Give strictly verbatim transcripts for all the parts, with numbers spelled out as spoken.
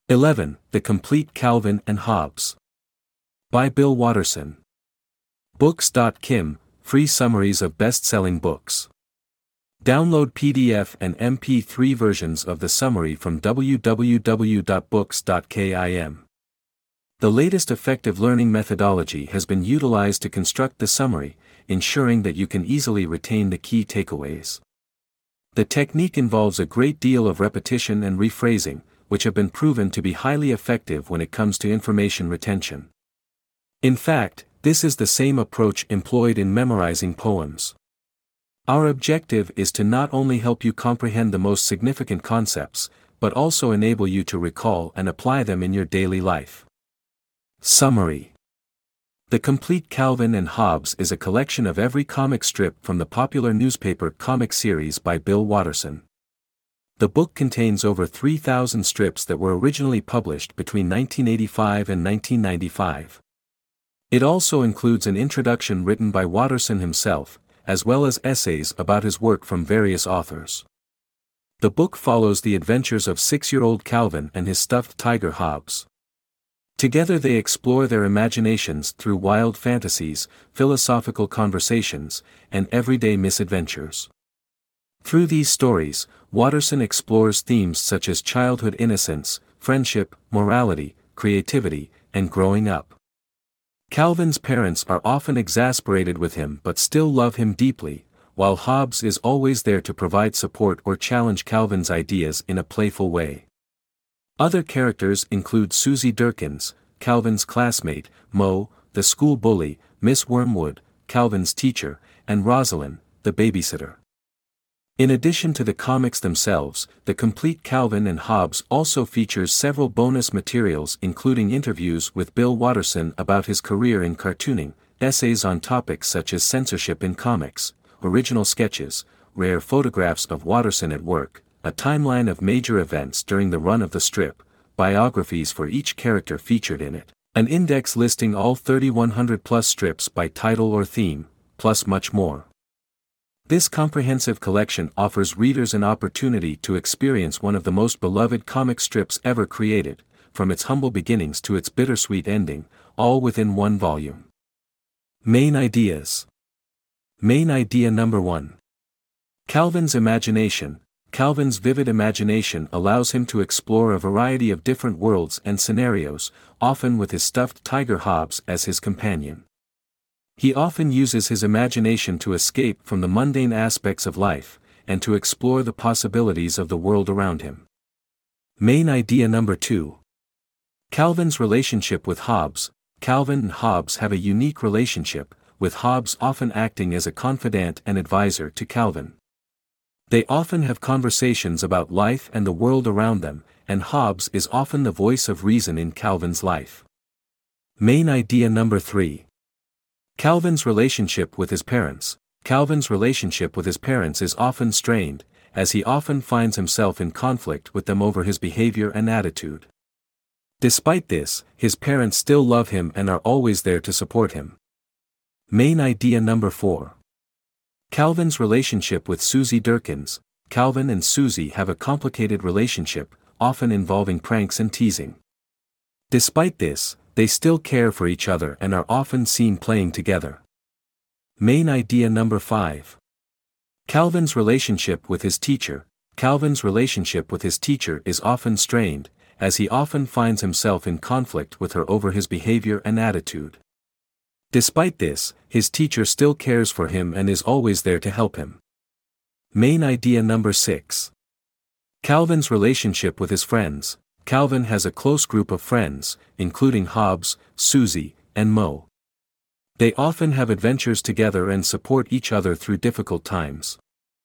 eleven. The Complete Calvin and Hobbes. By Bill Watterson. Books dot kim, free summaries of best-selling books. Download P D F and M P three versions of the summary from w w w dot books dot kim. The latest effective learning methodology has been utilized to construct the summary, ensuring that you can easily retain the key takeaways. The technique involves a great deal of repetition and rephrasing, which have been proven to be highly effective when it comes to information retention. In fact, this is the same approach employed in memorizing poems. Our objective is to not only help you comprehend the most significant concepts, but also enable you to recall and apply them in your daily life. Summary. The Complete Calvin and Hobbes is a collection of every comic strip from the popular newspaper comic series by Bill Watterson. The book contains over three thousand strips that were originally published between nineteen eighty-five and nineteen ninety-five. It also includes an introduction written by Watterson himself, as well as essays about his work from various authors. The book follows the adventures of six-year-old Calvin and his stuffed tiger Hobbes. Together they explore their imaginations through wild fantasies, philosophical conversations, and everyday misadventures. Through these stories, Watterson explores themes such as childhood innocence, friendship, morality, creativity, and growing up. Calvin's parents are often exasperated with him but still love him deeply, while Hobbes is always there to provide support or challenge Calvin's ideas in a playful way. Other characters include Susie Durkins, Calvin's classmate, Mo, the school bully, Miss Wormwood, Calvin's teacher, and Rosalind, the babysitter. In addition to the comics themselves, The Complete Calvin and Hobbes also features several bonus materials including interviews with Bill Watterson about his career in cartooning, essays on topics such as censorship in comics, original sketches, rare photographs of Watterson at work, a timeline of major events during the run of the strip, biographies for each character featured in it, an index listing all thirty-one hundred plus strips by title or theme, plus much more. This comprehensive collection offers readers an opportunity to experience one of the most beloved comic strips ever created, from its humble beginnings to its bittersweet ending, all within one volume. Main ideas. Main idea number one. Calvin's imagination. Calvin's vivid imagination allows him to explore a variety of different worlds and scenarios, often with his stuffed tiger Hobbes as his companion. He often uses his imagination to escape from the mundane aspects of life, and to explore the possibilities of the world around him. Main idea number two. Calvin's relationship with Hobbes. Calvin and Hobbes have a unique relationship, with Hobbes often acting as a confidant and advisor to Calvin. They often have conversations about life and the world around them, and Hobbes is often the voice of reason in Calvin's life. Main idea number three. Calvin's relationship with his parents. Calvin's relationship with his parents is often strained, as he often finds himself in conflict with them over his behavior and attitude. Despite this, his parents still love him and are always there to support him. Main idea number four. Calvin's relationship with Susie Durkins. Calvin and Susie have a complicated relationship, often involving pranks and teasing. Despite this, they still care for each other and are often seen playing together. Main idea number five. Calvin's relationship with his teacher. Calvin's relationship with his teacher is often strained, as he often finds himself in conflict with her over his behavior and attitude. Despite this, his teacher still cares for him and is always there to help him. Main idea number six. Calvin's relationship with his friends. Calvin has a close group of friends, including Hobbes, Susie, and Mo. They often have adventures together and support each other through difficult times.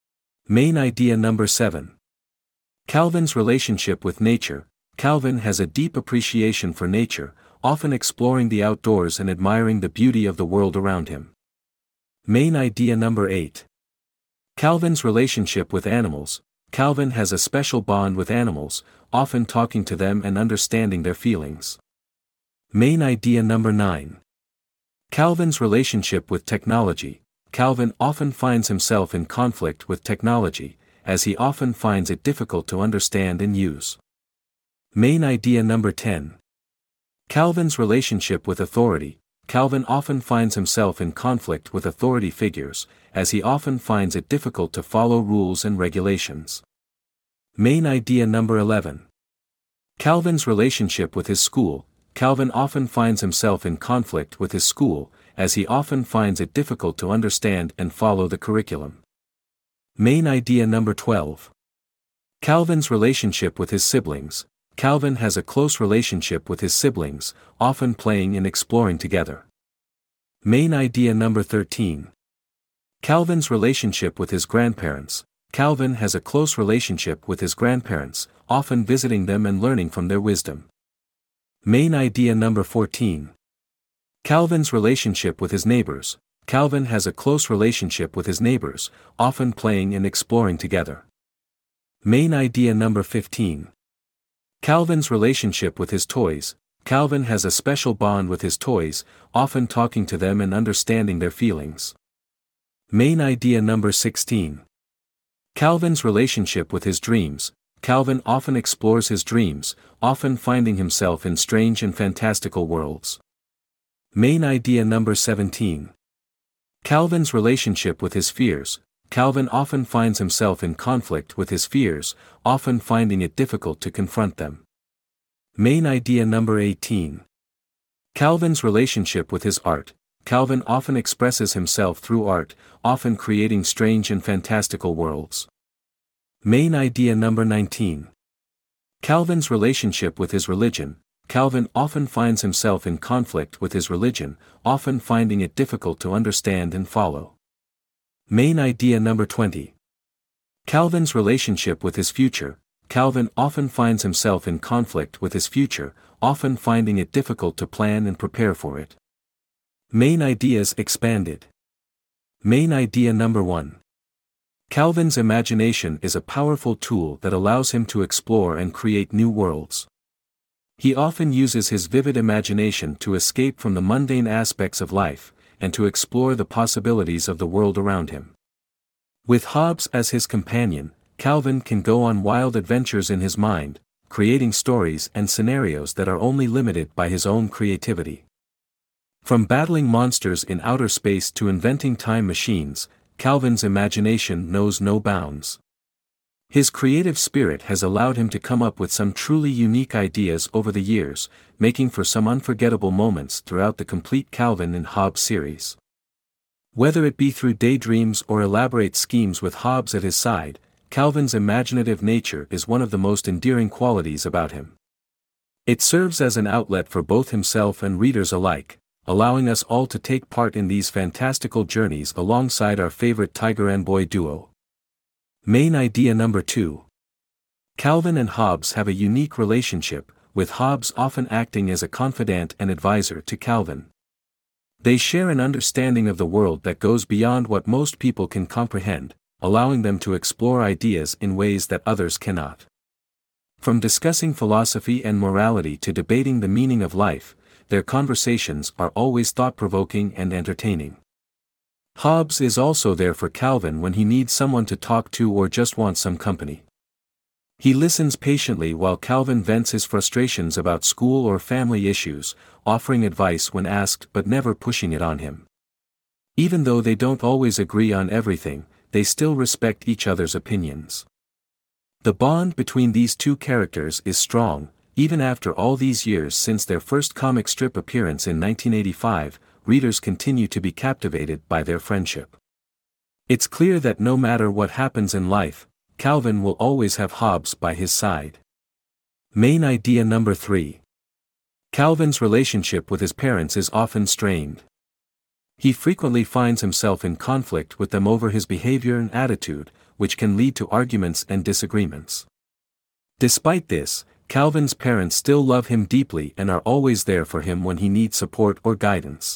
Main idea number seven. Calvin's relationship with nature. Calvin has a deep appreciation for nature, often exploring the outdoors and admiring the beauty of the world around him. Main idea number eight. Calvin's relationship with animals. Calvin has a special bond with animals, often talking to them and understanding their feelings. Main idea number nine. Calvin's relationship with technology. Calvin often finds himself in conflict with technology, as he often finds it difficult to understand and use. Main idea number ten. Calvin's relationship with authority. Calvin often finds himself in conflict with authority figures, as he often finds it difficult to follow rules and regulations. Main idea number eleven. Calvin's relationship with his school. Calvin often finds himself in conflict with his school, as he often finds it difficult to understand and follow the curriculum. Main idea number twelve. Calvin's relationship with his siblings. Calvin has a close relationship with his siblings, often playing and exploring together. Main idea number thirteen. Calvin's relationship with his grandparents. Calvin has a close relationship with his grandparents, often visiting them and learning from their wisdom. Main idea number fourteen. Calvin's relationship with his neighbors. Calvin has a close relationship with his neighbors, often playing and exploring together. Main idea number fifteen. Calvin's relationship with his toys. Calvin has a special bond with his toys, often talking to them and understanding their feelings. Main idea number sixteen. Calvin's relationship with his dreams. Calvin often explores his dreams, often finding himself in strange and fantastical worlds. Main idea number seventeen. Calvin's relationship with his fears. Calvin often finds himself in conflict with his fears, often finding it difficult to confront them. Main idea number eighteen. Calvin's relationship with his art. Calvin often expresses himself through art, often creating strange and fantastical worlds. Main idea number nineteen. Calvin's relationship with his religion. Calvin often finds himself in conflict with his religion, often finding it difficult to understand and follow. Main idea number twenty. Calvin's relationship with his future. Calvin often finds himself in conflict with his future, often finding it difficult to plan and prepare for it. Main ideas expanded. Main idea number one. Calvin's imagination is a powerful tool that allows him to explore and create new worlds. He often uses his vivid imagination to escape from the mundane aspects of life, and to explore the possibilities of the world around him. With Hobbes as his companion, Calvin can go on wild adventures in his mind, creating stories and scenarios that are only limited by his own creativity. From battling monsters in outer space to inventing time machines, Calvin's imagination knows no bounds. His creative spirit has allowed him to come up with some truly unique ideas over the years, making for some unforgettable moments throughout the complete Calvin and Hobbes series. Whether it be through daydreams or elaborate schemes with Hobbes at his side, Calvin's imaginative nature is one of the most endearing qualities about him. It serves as an outlet for both himself and readers alike, allowing us all to take part in these fantastical journeys alongside our favorite Tiger and Boy duo. Main idea number two. Calvin and Hobbes have a unique relationship, with Hobbes often acting as a confidant and advisor to Calvin. They share an understanding of the world that goes beyond what most people can comprehend, allowing them to explore ideas in ways that others cannot. From discussing philosophy and morality to debating the meaning of life, their conversations are always thought-provoking and entertaining. Hobbes is also there for Calvin when he needs someone to talk to or just wants some company. He listens patiently while Calvin vents his frustrations about school or family issues, offering advice when asked but never pushing it on him. Even though they don't always agree on everything, they still respect each other's opinions. The bond between these two characters is strong, even after all these years since their first comic strip appearance in nineteen eighty-five, readers continue to be captivated by their friendship. It's clear that no matter what happens in life, Calvin will always have Hobbes by his side. Main idea number three. Calvin's relationship with his parents is often strained. He frequently finds himself in conflict with them over his behavior and attitude, which can lead to arguments and disagreements. Despite this, Calvin's parents still love him deeply and are always there for him when he needs support or guidance.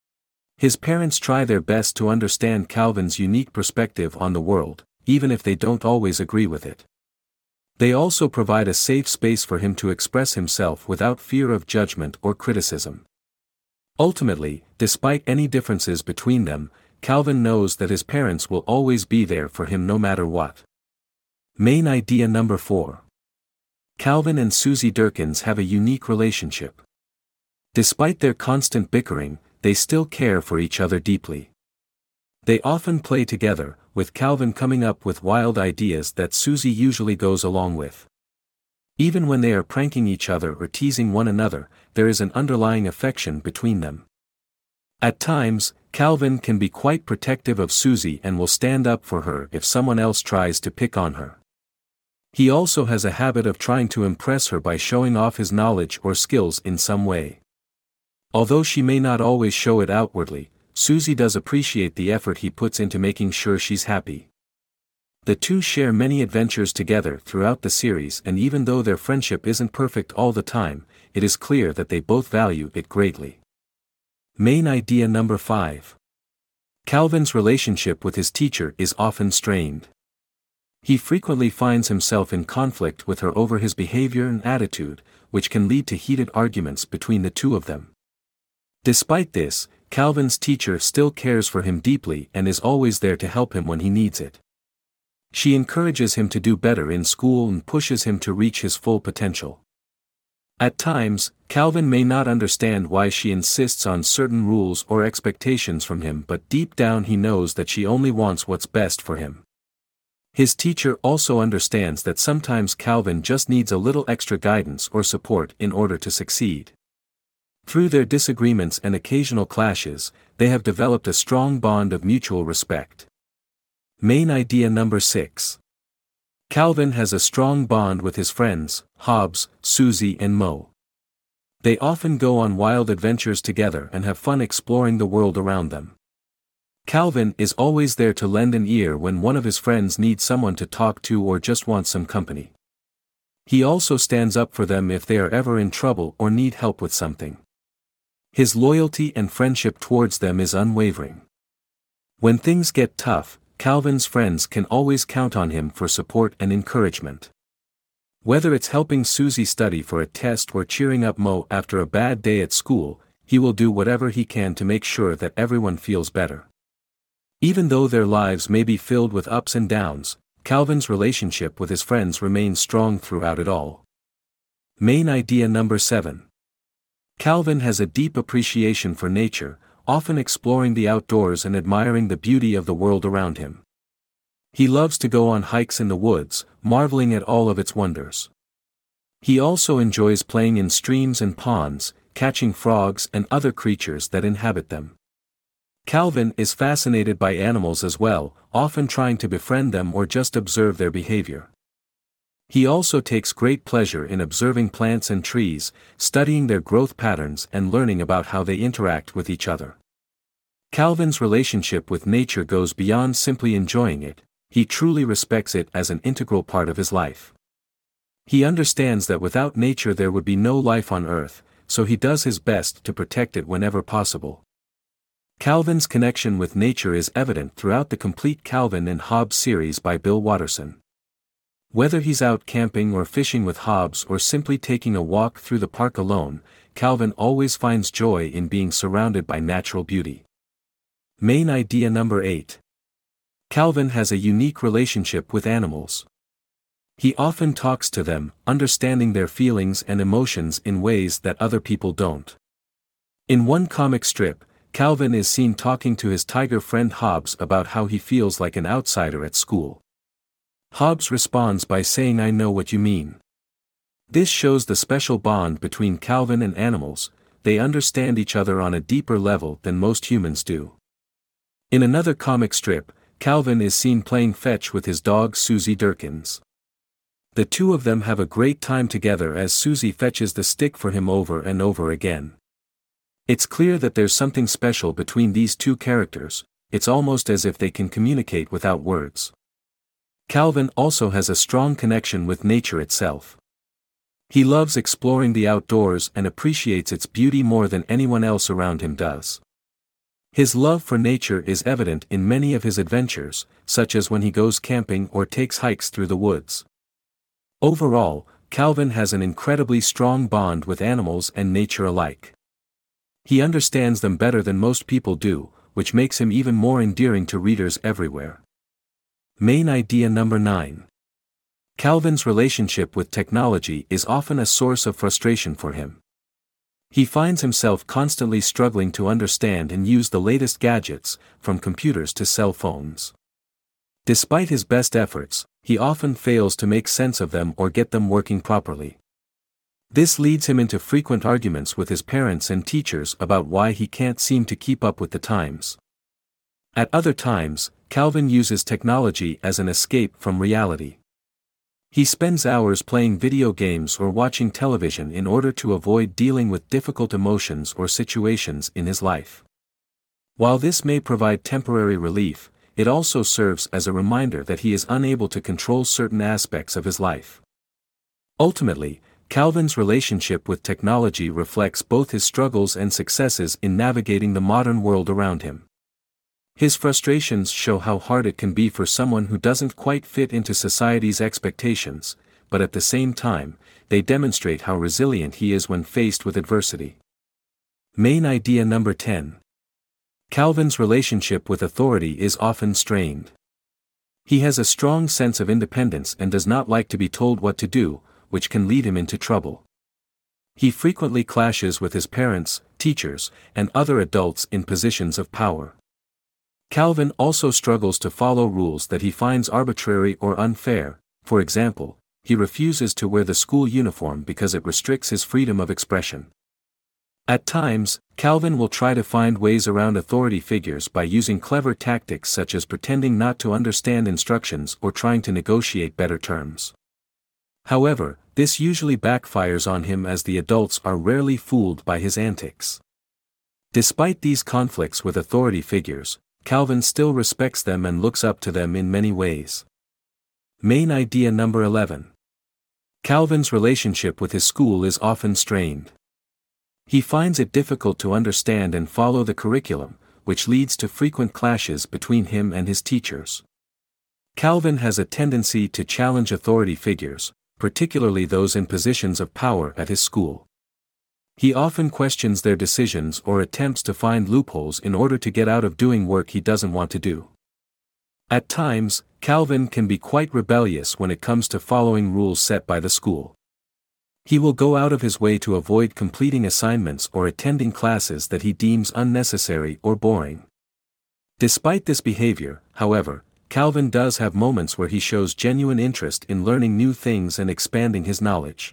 His parents try their best to understand Calvin's unique perspective on the world, even if they don't always agree with it. They also provide a safe space for him to express himself without fear of judgment or criticism. Ultimately, despite any differences between them, Calvin knows that his parents will always be there for him no matter what. Main idea number four. Calvin and Susie Durkins have a unique relationship. Despite their constant bickering, they still care for each other deeply. They often play together, with Calvin coming up with wild ideas that Susie usually goes along with. Even when they are pranking each other or teasing one another, there is an underlying affection between them. At times, Calvin can be quite protective of Susie and will stand up for her if someone else tries to pick on her. He also has a habit of trying to impress her by showing off his knowledge or skills in some way. Although she may not always show it outwardly, Susie does appreciate the effort he puts into making sure she's happy. The two share many adventures together throughout the series, and even though their friendship isn't perfect all the time, it is clear that they both value it greatly. Main idea number five. Calvin's relationship with his teacher is often strained. He frequently finds himself in conflict with her over his behavior and attitude, which can lead to heated arguments between the two of them. Despite this, Calvin's teacher still cares for him deeply and is always there to help him when he needs it. She encourages him to do better in school and pushes him to reach his full potential. At times, Calvin may not understand why she insists on certain rules or expectations from him, but deep down he knows that she only wants what's best for him. His teacher also understands that sometimes Calvin just needs a little extra guidance or support in order to succeed. Through their disagreements and occasional clashes, they have developed a strong bond of mutual respect. Main idea number six. Calvin has a strong bond with his friends, Hobbs, Susie and Moe. They often go on wild adventures together and have fun exploring the world around them. Calvin is always there to lend an ear when one of his friends needs someone to talk to or just wants some company. He also stands up for them if they are ever in trouble or need help with something. His loyalty and friendship towards them is unwavering. When things get tough, Calvin's friends can always count on him for support and encouragement. Whether it's helping Susie study for a test or cheering up Moe after a bad day at school, he will do whatever he can to make sure that everyone feels better. Even though their lives may be filled with ups and downs, Calvin's relationship with his friends remains strong throughout it all. Main idea number seven. Calvin has a deep appreciation for nature, often exploring the outdoors and admiring the beauty of the world around him. He loves to go on hikes in the woods, marveling at all of its wonders. He also enjoys playing in streams and ponds, catching frogs and other creatures that inhabit them. Calvin is fascinated by animals as well, often trying to befriend them or just observe their behavior. He also takes great pleasure in observing plants and trees, studying their growth patterns and learning about how they interact with each other. Calvin's relationship with nature goes beyond simply enjoying it, he truly respects it as an integral part of his life. He understands that without nature there would be no life on Earth, so he does his best to protect it whenever possible. Calvin's connection with nature is evident throughout the complete Calvin and Hobbes series by Bill Watterson. Whether he's out camping or fishing with Hobbes or simply taking a walk through the park alone, Calvin always finds joy in being surrounded by natural beauty. Main idea number eight. Calvin has a unique relationship with animals. He often talks to them, understanding their feelings and emotions in ways that other people don't. In one comic strip, Calvin is seen talking to his tiger friend Hobbes about how he feels like an outsider at school. Hobbes responds by saying, "I know what you mean." This shows the special bond between Calvin and animals. They understand each other on a deeper level than most humans do. In another comic strip, Calvin is seen playing fetch with his dog Susie Durkins. The two of them have a great time together as Susie fetches the stick for him over and over again. It's clear that there's something special between these two characters. It's almost as if they can communicate without words. Calvin also has a strong connection with nature itself. He loves exploring the outdoors and appreciates its beauty more than anyone else around him does. His love for nature is evident in many of his adventures, such as when he goes camping or takes hikes through the woods. Overall, Calvin has an incredibly strong bond with animals and nature alike. He understands them better than most people do, which makes him even more endearing to readers everywhere. Main idea number nine. Calvin's relationship with technology is often a source of frustration for him. He finds himself constantly struggling to understand and use the latest gadgets, from computers to cell phones. Despite his best efforts, he often fails to make sense of them or get them working properly. This leads him into frequent arguments with his parents and teachers about why he can't seem to keep up with the times. At other times, Calvin uses technology as an escape from reality. He spends hours playing video games or watching television in order to avoid dealing with difficult emotions or situations in his life. While this may provide temporary relief, it also serves as a reminder that he is unable to control certain aspects of his life. Ultimately, Calvin's relationship with technology reflects both his struggles and successes in navigating the modern world around him. His frustrations show how hard it can be for someone who doesn't quite fit into society's expectations, but at the same time, they demonstrate how resilient he is when faced with adversity. Main idea number ten. Calvin's relationship with authority is often strained. He has a strong sense of independence and does not like to be told what to do, which can lead him into trouble. He frequently clashes with his parents, teachers, and other adults in positions of power. Calvin also struggles to follow rules that he finds arbitrary or unfair. For example, he refuses to wear the school uniform because it restricts his freedom of expression. At times, Calvin will try to find ways around authority figures by using clever tactics such as pretending not to understand instructions or trying to negotiate better terms. However, this usually backfires on him as the adults are rarely fooled by his antics. Despite these conflicts with authority figures, Calvin still respects them and looks up to them in many ways. Main idea number eleven. Calvin's relationship with his school is often strained. He finds it difficult to understand and follow the curriculum, which leads to frequent clashes between him and his teachers. Calvin has a tendency to challenge authority figures, particularly those in positions of power at his school. He often questions their decisions or attempts to find loopholes in order to get out of doing work he doesn't want to do. At times, Calvin can be quite rebellious when it comes to following rules set by the school. He will go out of his way to avoid completing assignments or attending classes that he deems unnecessary or boring. Despite this behavior, however, Calvin does have moments where he shows genuine interest in learning new things and expanding his knowledge.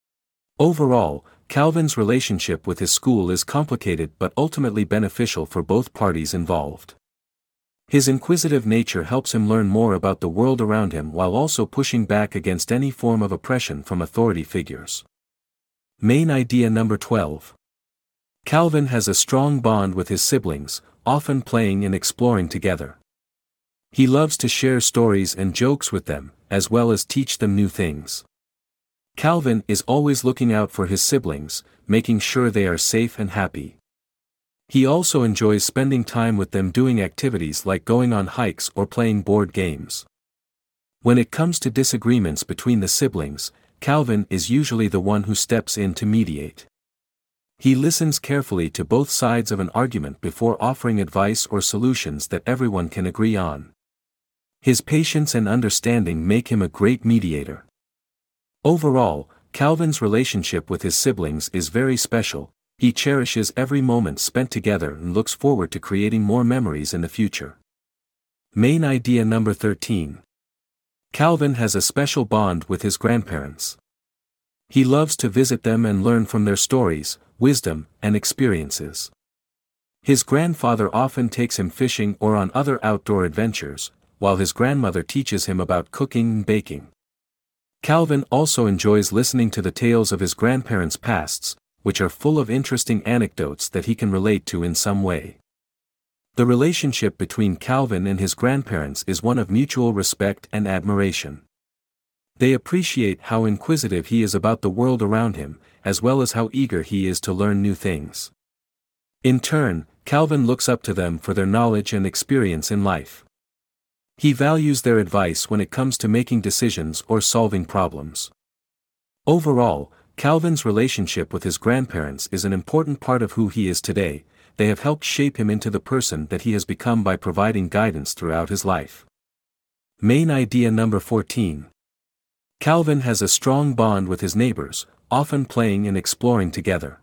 Overall, Calvin's relationship with his school is complicated but ultimately beneficial for both parties involved. His inquisitive nature helps him learn more about the world around him while also pushing back against any form of oppression from authority figures. Main idea number twelve. Calvin has a strong bond with his siblings, often playing and exploring together. He loves to share stories and jokes with them, as well as teach them new things. Calvin is always looking out for his siblings, making sure they are safe and happy. He also enjoys spending time with them doing activities like going on hikes or playing board games. When it comes to disagreements between the siblings, Calvin is usually the one who steps in to mediate. He listens carefully to both sides of an argument before offering advice or solutions that everyone can agree on. His patience and understanding make him a great mediator. Overall, Calvin's relationship with his siblings is very special. He cherishes every moment spent together and looks forward to creating more memories in the future. Main idea number thirteen. Calvin has a special bond with his grandparents. He loves to visit them and learn from their stories, wisdom, and experiences. His grandfather often takes him fishing or on other outdoor adventures, while his grandmother teaches him about cooking and baking. Calvin also enjoys listening to the tales of his grandparents' pasts, which are full of interesting anecdotes that he can relate to in some way. The relationship between Calvin and his grandparents is one of mutual respect and admiration. They appreciate how inquisitive he is about the world around him, as well as how eager he is to learn new things. In turn, Calvin looks up to them for their knowledge and experience in life. He values their advice when it comes to making decisions or solving problems. Overall, Calvin's relationship with his grandparents is an important part of who he is today. They have helped shape him into the person that he has become by providing guidance throughout his life. Main idea number fourteen. Calvin has a strong bond with his neighbors, often playing and exploring together.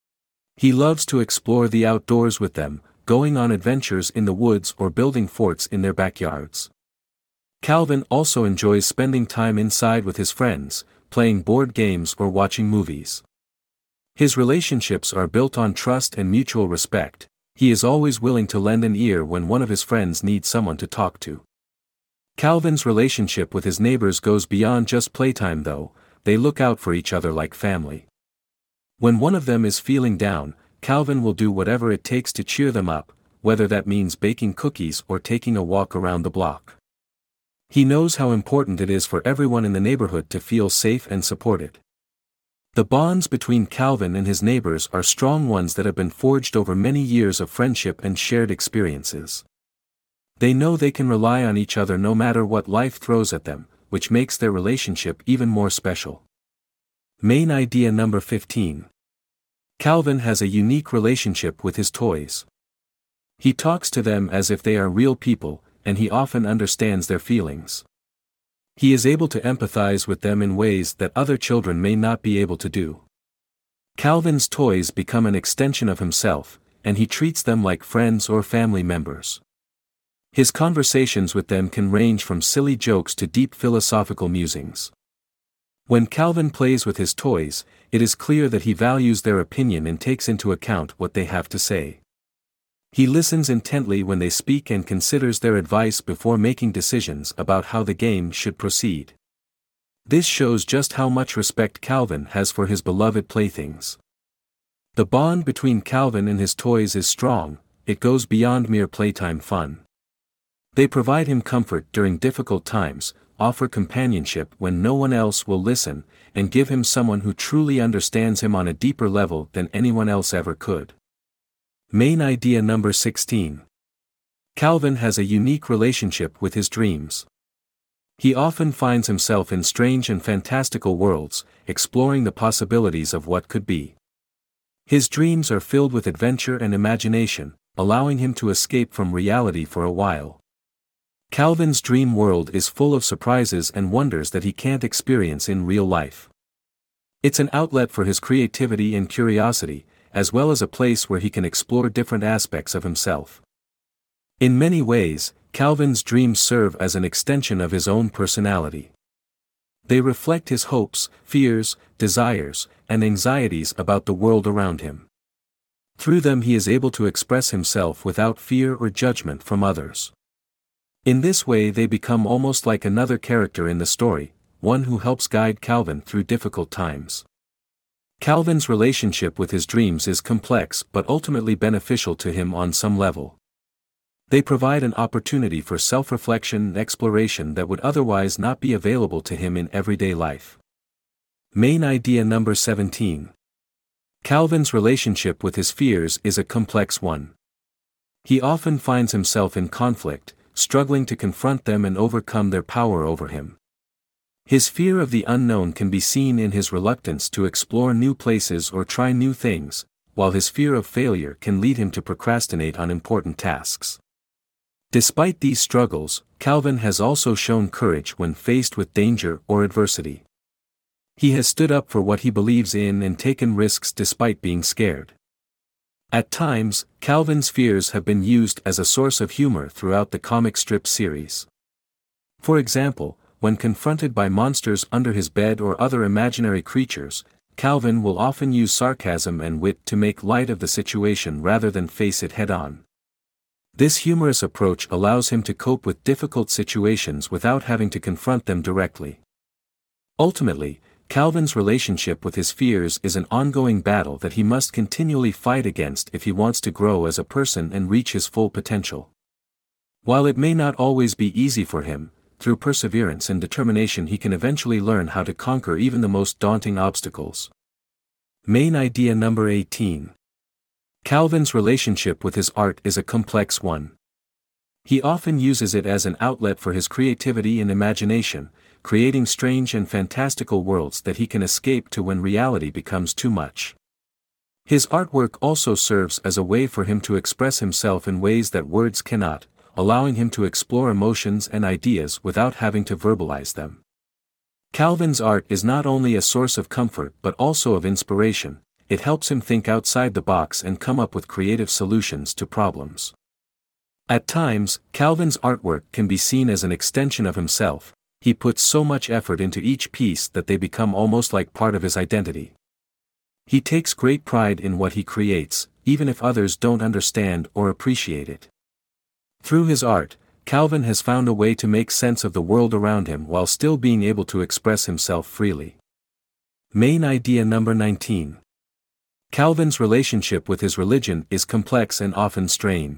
He loves to explore the outdoors with them, going on adventures in the woods or building forts in their backyards. Calvin also enjoys spending time inside with his friends, playing board games or watching movies. His relationships are built on trust and mutual respect. He is always willing to lend an ear when one of his friends needs someone to talk to. Calvin's relationship with his neighbors goes beyond just playtime though. They look out for each other like family. When one of them is feeling down, Calvin will do whatever it takes to cheer them up, whether that means baking cookies or taking a walk around the block. He knows how important it is for everyone in the neighborhood to feel safe and supported. The bonds between Calvin and his neighbors are strong ones that have been forged over many years of friendship and shared experiences. They know they can rely on each other no matter what life throws at them, which makes their relationship even more special. Main idea number fifteen. Calvin has a unique relationship with his toys. He talks to them as if they are real people, and he often understands their feelings. He is able to empathize with them in ways that other children may not be able to do. Calvin's toys become an extension of himself, and he treats them like friends or family members. His conversations with them can range from silly jokes to deep philosophical musings. When Calvin plays with his toys, it is clear that he values their opinion and takes into account what they have to say. He listens intently when they speak and considers their advice before making decisions about how the game should proceed. This shows just how much respect Calvin has for his beloved playthings. The bond between Calvin and his toys is strong. It goes beyond mere playtime fun. They provide him comfort during difficult times, offer companionship when no one else will listen, and give him someone who truly understands him on a deeper level than anyone else ever could. Main idea number sixteen. Calvin has a unique relationship with his dreams. He often finds himself in strange and fantastical worlds, exploring the possibilities of what could be. His dreams are filled with adventure and imagination, allowing him to escape from reality for a while. Calvin's dream world is full of surprises and wonders that he can't experience in real life. It's an outlet for his creativity and curiosity, as well as a place where he can explore different aspects of himself. In many ways, Calvin's dreams serve as an extension of his own personality. They reflect his hopes, fears, desires, and anxieties about the world around him. Through them he is able to express himself without fear or judgment from others. In this way they become almost like another character in the story, one who helps guide Calvin through difficult times. Calvin's relationship with his dreams is complex but ultimately beneficial to him on some level. They provide an opportunity for self-reflection and exploration that would otherwise not be available to him in everyday life. Main idea number seventeen. Calvin's relationship with his fears is a complex one. He often finds himself in conflict, struggling to confront them and overcome their power over him. His fear of the unknown can be seen in his reluctance to explore new places or try new things, while his fear of failure can lead him to procrastinate on important tasks. Despite these struggles, Calvin has also shown courage when faced with danger or adversity. He has stood up for what he believes in and taken risks despite being scared. At times, Calvin's fears have been used as a source of humor throughout the comic strip series. For example, when confronted by monsters under his bed or other imaginary creatures, Calvin will often use sarcasm and wit to make light of the situation rather than face it head-on. This humorous approach allows him to cope with difficult situations without having to confront them directly. Ultimately, Calvin's relationship with his fears is an ongoing battle that he must continually fight against if he wants to grow as a person and reach his full potential. While it may not always be easy for him, through perseverance and determination he can eventually learn how to conquer even the most daunting obstacles. Main idea number eighteen. Calvin's relationship with his art is a complex one. He often uses it as an outlet for his creativity and imagination, creating strange and fantastical worlds that he can escape to when reality becomes too much. His artwork also serves as a way for him to express himself in ways that words cannot, allowing him to explore emotions and ideas without having to verbalize them. Calvin's art is not only a source of comfort but also of inspiration. It helps him think outside the box and come up with creative solutions to problems. At times, Calvin's artwork can be seen as an extension of himself. He puts so much effort into each piece that they become almost like part of his identity. He takes great pride in what he creates, even if others don't understand or appreciate it. Through his art, Calvin has found a way to make sense of the world around him while still being able to express himself freely. Main idea number nineteen. Calvin's relationship with his religion is complex and often strained.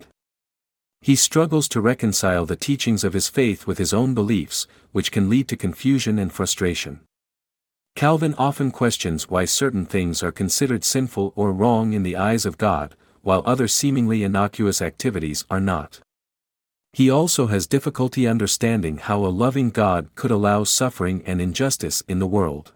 He struggles to reconcile the teachings of his faith with his own beliefs, which can lead to confusion and frustration. Calvin often questions why certain things are considered sinful or wrong in the eyes of God, while other seemingly innocuous activities are not. He also has difficulty understanding how a loving God could allow suffering and injustice in the world.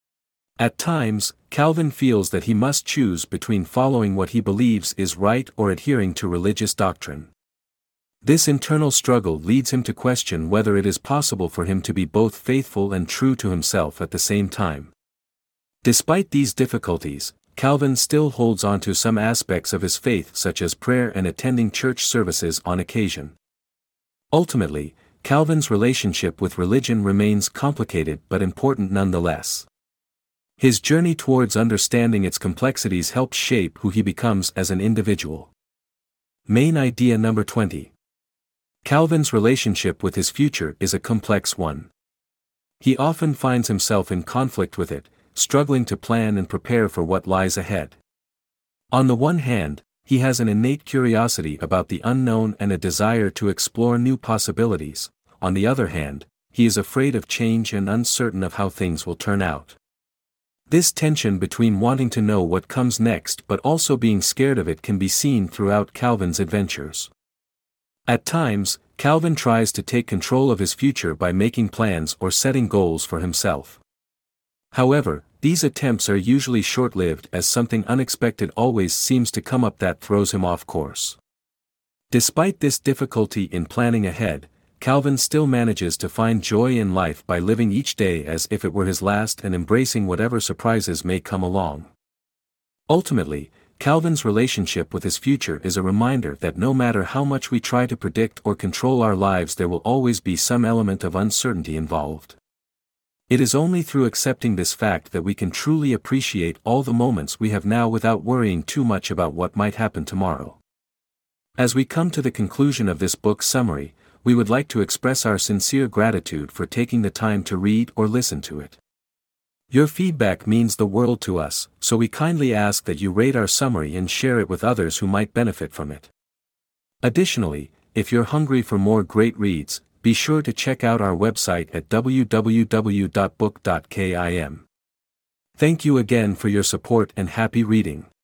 At times, Calvin feels that he must choose between following what he believes is right or adhering to religious doctrine. This internal struggle leads him to question whether it is possible for him to be both faithful and true to himself at the same time. Despite these difficulties, Calvin still holds on to some aspects of his faith such as prayer and attending church services on occasion. Ultimately, Calvin's relationship with religion remains complicated but important nonetheless. His journey towards understanding its complexities helps shape who he becomes as an individual. Main idea number twenty. Calvin's relationship with his future is a complex one. He often finds himself in conflict with it, struggling to plan and prepare for what lies ahead. On the one hand, he has an innate curiosity about the unknown and a desire to explore new possibilities. On the other hand, he is afraid of change and uncertain of how things will turn out. This tension between wanting to know what comes next but also being scared of it can be seen throughout Calvin's adventures. At times, Calvin tries to take control of his future by making plans or setting goals for himself. However, these attempts are usually short-lived as something unexpected always seems to come up that throws him off course. Despite this difficulty in planning ahead, Calvin still manages to find joy in life by living each day as if it were his last and embracing whatever surprises may come along. Ultimately, Calvin's relationship with his future is a reminder that no matter how much we try to predict or control our lives, there will always be some element of uncertainty involved. It is only through accepting this fact that we can truly appreciate all the moments we have now without worrying too much about what might happen tomorrow. As we come to the conclusion of this book summary, we would like to express our sincere gratitude for taking the time to read or listen to it. Your feedback means the world to us, so we kindly ask that you rate our summary and share it with others who might benefit from it. Additionally, if you're hungry for more great reads, be sure to check out our website at w w w dot book dot kim. Thank you again for your support and happy reading.